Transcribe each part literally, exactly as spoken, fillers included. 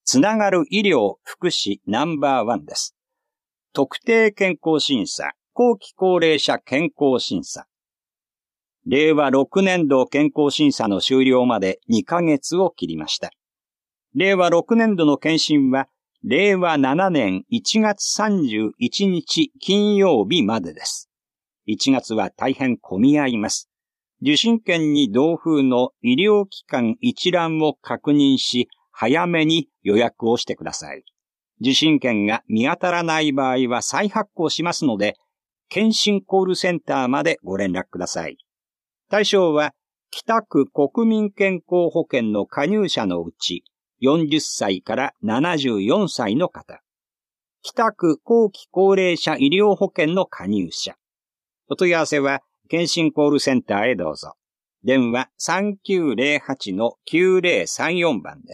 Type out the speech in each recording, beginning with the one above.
つながる医療福祉ナンバーワンです。特定健康審査、後期高齢者健康審査。れいわろくねんど健康審査の終了までにかげつを切りました。れいわろくねんどの検診は、れいわななねんいちがつさんじゅういちにち金曜日までです。いちがつは大変混み合います。受診券に同封の医療機関一覧を確認し、早めに予約をしてください。受診券が見当たらない場合は再発行しますので、検診コールセンターまでご連絡ください。対象は、北区国民健康保険の加入者のうち、よんじゅっさいからななじゅうよんさいの方。北区後期高齢者医療保険の加入者。お問い合わせは、検診コールセンターへどうぞ。電話 さんきゅうぜろはちのきゅうぜろさんよん 番です。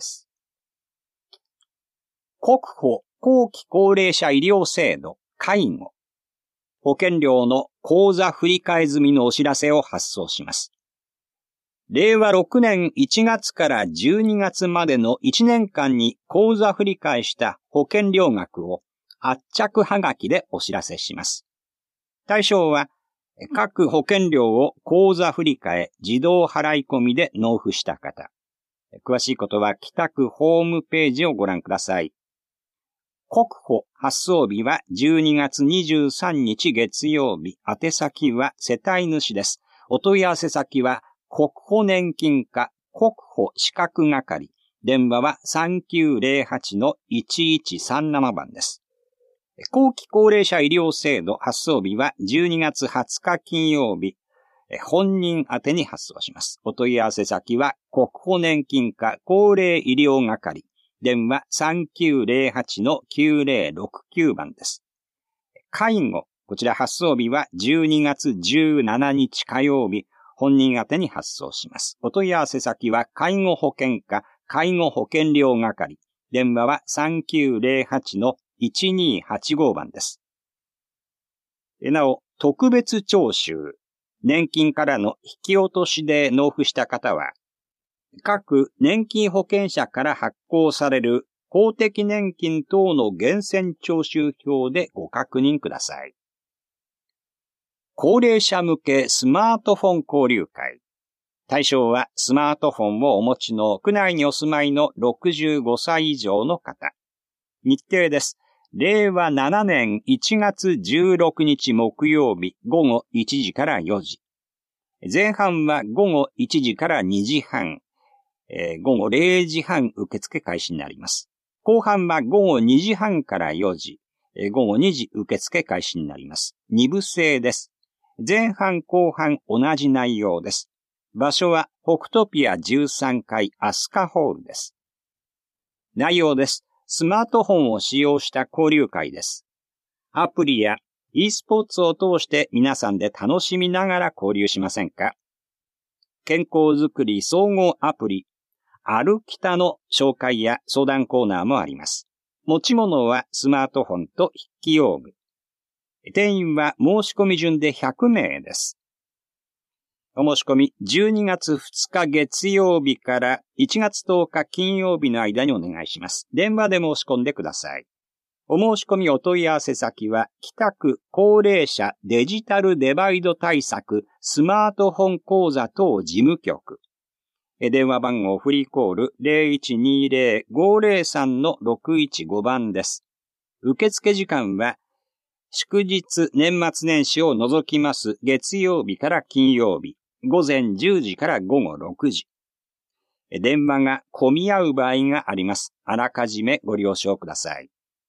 国保後期高齢者医療制度介護。保険料の口座振替済みのお知らせを発送します。れいわろくねんいちがつからじゅうにがつまでのいちねんかんに口座振替した保険料額を圧着はがきでお知らせします。対象は、各保険料を口座振替自動払い込みで納付した方。詳しいことは北区ホームページをご覧ください。国保発送日はじゅうにがつにじゅうさんにち月曜日。宛先は世帯主です。お問い合わせ先は国保年金課国保資格係。電話は さんきゅうぜろはちのいちいちさんなな 番です。後期高齢者医療制度発送日はじゅうにがつはつか金曜日。本人宛てに発送します。お問い合わせ先は国保年金課高齢医療係。電話 さんきゅうぜろはちのきゅうぜろろくきゅう 番です。介護、こちら発送日はじゅうにがつじゅうしちにち火曜日。本人宛てに発送します。お問い合わせ先は介護保険課介護保険料係。電話は さんきゅうぜろはちのいちにーはちご 番です。なお、特別徴収、年金からの引き落としで納付した方は、各年金保険者から発行される公的年金等の源泉徴収票でご確認ください。高齢者向けスマートフォン交流会。対象はスマートフォンをお持ちの区内にお住まいのろくじゅうごさい以上の方。日程です。れいわななねんいちがつじゅうろくにち木曜日ごごいちじからよじ。前半はごごいちじからにじはん。えー、ごごれいじはん受付開始になります。後半はごごにじはんからよじ。えー、ごごにじ受付開始になります。に部制です。前半後半同じ内容です。場所は北トピアじゅうさんかいアスカホールです。内容です。スマートフォンを使用した交流会です。アプリや e スポーツを通して皆さんで楽しみながら交流しませんか？健康づくり総合アプリ、アルキタの紹介や相談コーナーもあります。持ち物はスマートフォンと筆記用具。定員は申し込み順でひゃくめいです。お申し込みじゅうにがつふつか月曜日からいちがつとおか金曜日の間にお願いします。電話で申し込んでください。お申し込みお問い合わせ先は北区高齢者デジタルデバイド対策スマートフォン講座等事務局。電話番号フリーコール ゼロいちにゼロ ごゼロさんのろくいちご 番です。受付時間は祝日年末年始を除きます月曜日から金曜日。ごぜんじゅうじからごごろくじ。電話が混み合う場合があります。あらかじめご了承ください。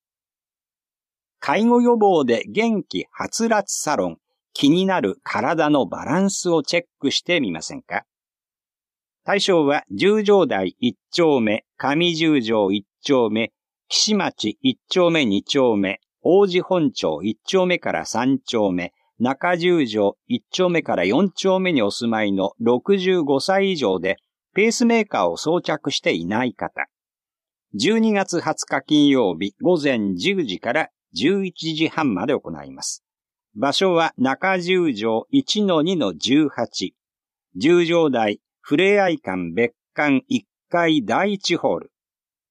介護予防で元気はつらつサロン。気になる体のバランスをチェックしてみませんか？対象は十条台いっちょうめ、上十条いっちょうめ、岸町いっちょうめにちょうめ、王子本町いっちょうめからさんちょうめ、中十条いっちょうめからよんちょうめにお住まいのろくじゅうごさい以上でペースメーカーを装着していない方。じゅうにがつはつか金曜日ごぜんじゅうじからじゅういちじはんまで行います。場所は中十条 いちのにのじゅうはち。十条台ふれあい館別館いっかいだいいちホール。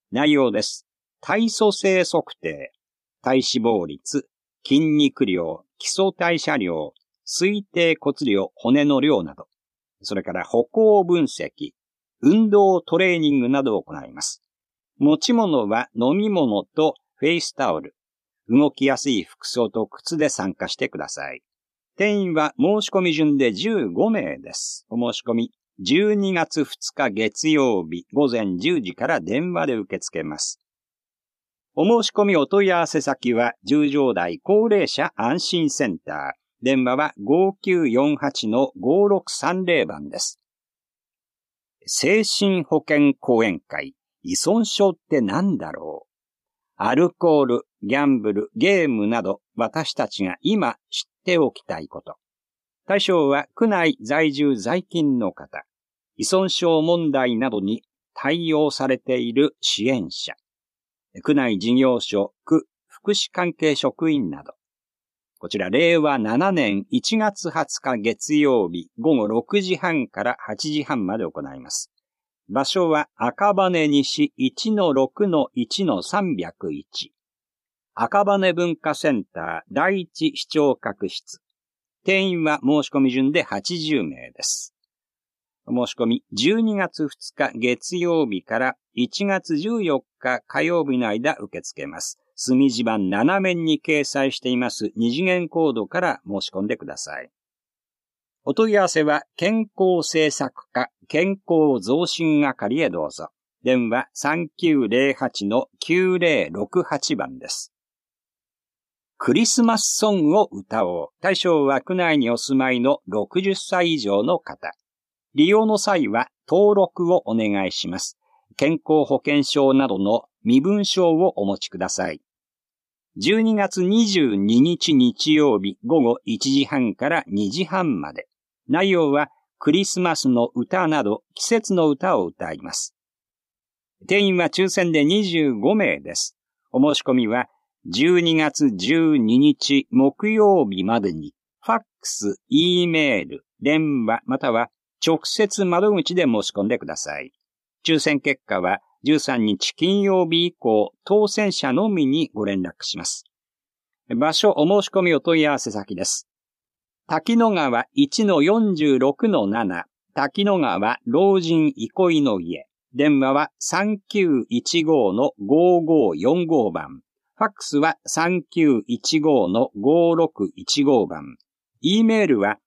内容です。体組成測定、体脂肪率、筋肉量、基礎代謝量、推定骨量、骨の量など、それから歩行分析、運動トレーニングなどを行います。持ち物は飲み物とフェイスタオル、動きやすい服装と靴で参加してください。定員は申し込み順でじゅうごめいです。お申し込み、じゅうにがつふつか月曜日ごぜんじゅうじから電話で受け付けます。お申し込みお問い合わせ先は、十条台高齢者安心センター。電話は ごきゅうよんはちのごろくさんぜろ 番です。精神保健講演会、依存症って何だろう？アルコール、ギャンブル、ゲームなど私たちが今知っておきたいこと。対象は区内在住在勤の方、依存症問題などに対応されている支援者、区内事業所、区福祉関係職員など、こちられいわななねんいちがつはつか月曜日ごごろくじはんからはちじはんまで行います。場所は赤羽西 いちのろくのいちのさんびゃくいち。赤羽文化センター第一視聴覚室。定員は申し込み順ではちじゅうめいです。申し込みじゅうにがつふつか月曜日からいちがつじゅうよっか火曜日の間受け付けます。隅地版ななめんに掲載しています二次元コードから申し込んでください。お問い合わせは健康政策課健康増進係へどうぞ。電話 さんきゅうぜろはちのきゅうぜろろくはち 番です。クリスマスソングを歌おう。対象は区内にお住まいのろくじゅっさい以上の方。利用の際は登録をお願いします。健康保険証などの身分証をお持ちください。じゅうにがつにじゅうににち日曜日ごごいちじはんからにじはんまで。内容はクリスマスの歌など季節の歌を歌います。定員は抽選でにじゅうごめいです。お申し込みはじゅうにがつじゅうににち木曜日までにファックス、Eメール、電話または直接窓口で申し込んでください。抽選結果はじゅうさんにち金曜日以降、当選者のみにご連絡します。場所お申し込みお問い合わせ先です。滝野川 いちのよんじゅうろくのなな、滝野川老人憩いの家。電話はさんきゅういちごのごごよんごばん。ファックスはさんきゅういちごのごろくいちごばん。Eメールは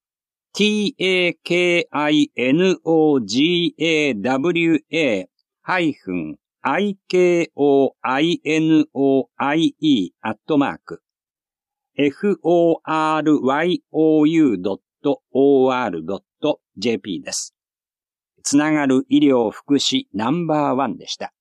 takinogawa-ikoinoie アットマーク フォーアールワイオーユードットオーアールドットジェーピー です。つながる医療福祉ナンバーワンでした。